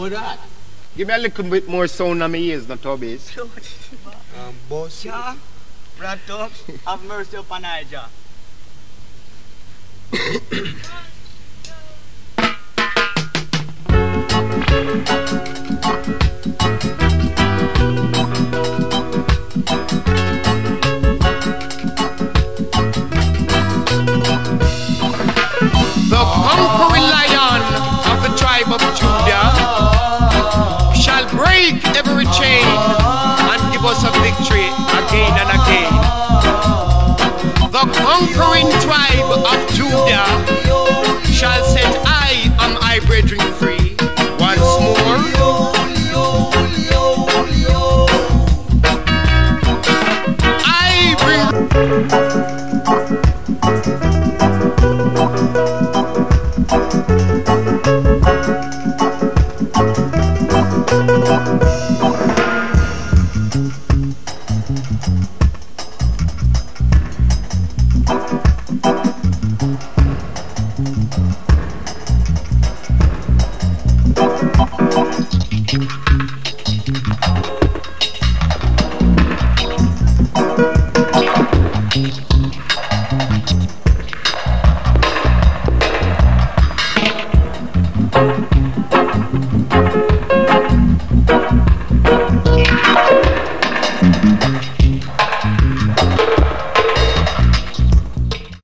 that. Give me a little bit more sound on my ears, not to bass. Boss. Jah, Brad Talk, have mercy upon Niger. The conquering lion of the tribe of Judah shall break every chain and give us a victory.